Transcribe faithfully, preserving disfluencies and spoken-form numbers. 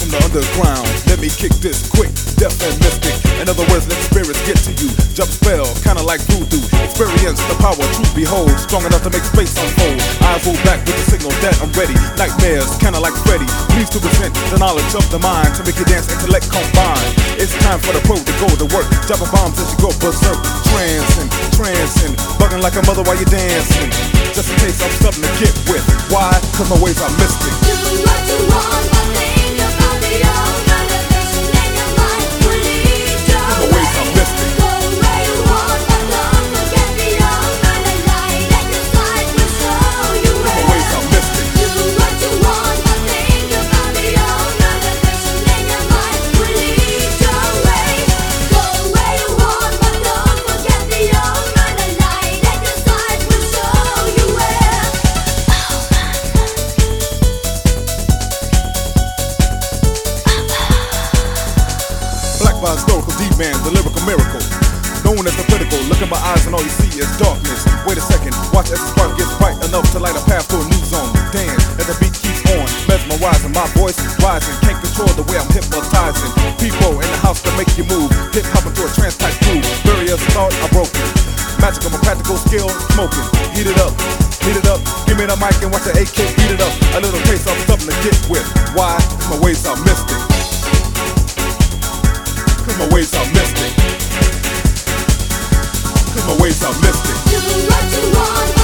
from the underground. Let me kick this quick, deaf and mystic. In other words, let spirits get to you. Jump spell, kinda like voodoo. Experience the power, truth behold. Strong enough to make space unfold. Eyes roll back with the signal that I'm ready. Nightmares, kinda like Freddy. Needs to present the knowledge of the mind to make your dance intellect combine. It's time for the pro to go to work. Dropping bombs as you go berserk. Trancing, trancing, bugging like a mother while you're dancing. Just in case I'm something to get with. Why? Cause my ways are mystic. Do what you want, but think about the old motivation in your mind will lead you. My ways are mystic. Go where you want, but don't forget the old night and light at your side will show you My where. ways are mystic. Do what you want, but think about the old motivation in your mind will lead your way. Go where you want, but don't forget the old night and light at your side will show you where. Black by historical D-man, the lyrical miracle. Known as the critical, look in my eyes and all you see is darkness. Wait a second, watch as the spark gets bright enough to light a path to a new zone. Dance as the beat keeps on, mesmerizing, my voice rising. Can't control the way I'm hypnotizing. People in the house to make you move. Hip hop into a trance type groove. Barriers thought are broken. Magical, my practical skill, smoking. Heat it up, heat it up. Give me the mic and watch the A K beat it up. A little taste of something to get with. Why? My ways are mystic. Cause my ways are mystic. Cause my ways are mystic. Do what you want.